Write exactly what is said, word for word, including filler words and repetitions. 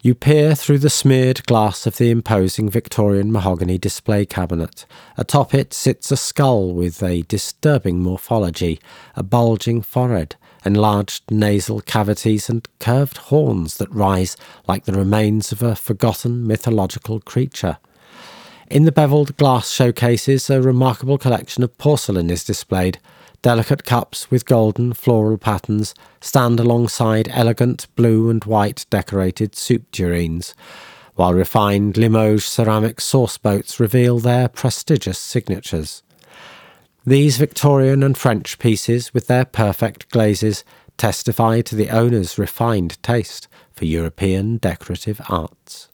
You peer through the smeared glass of the imposing Victorian mahogany display cabinet. Atop it sits a skull with a disturbing morphology, a bulging forehead, enlarged nasal cavities and curved horns that rise like the remains of a forgotten mythological creature. In the bevelled glass showcases, a remarkable collection of porcelain is displayed. Delicate cups with golden floral patterns stand alongside elegant blue and white decorated soup tureens, while refined Limoges ceramic sauce boats reveal their prestigious signatures. These Victorian and French pieces, with their perfect glazes, testify to the owner's refined taste for European decorative arts.